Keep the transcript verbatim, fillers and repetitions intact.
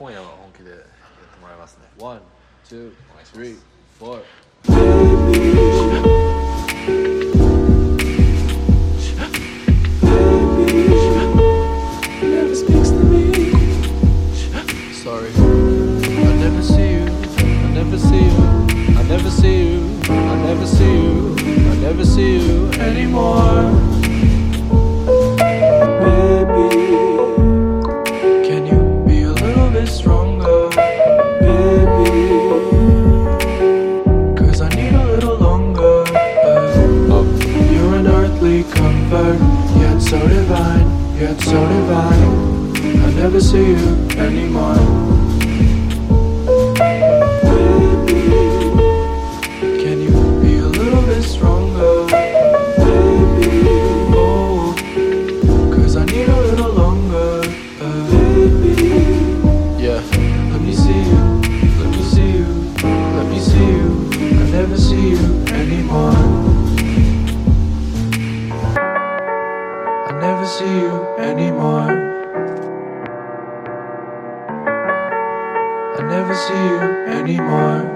今夜は本気でやってもらいますね。ワン、ツー、スリー、フォー。Sorry, I never see you, I never see you, I never see you, I never see you, I never see you anymore. Baby, can you be a little bit stronger? Baby, cause I need a little longer. Oh, you're an earthly comfort, yet so divine, yet so divine. I never see you anymore. Baby, can you be a little bit stronger? Baby, oh, cause I need a little longer. uh, Baby, yeah. Let me see you, let me see you, let me see you. I never see you anymore. I never see you anymore. I never see you anymore.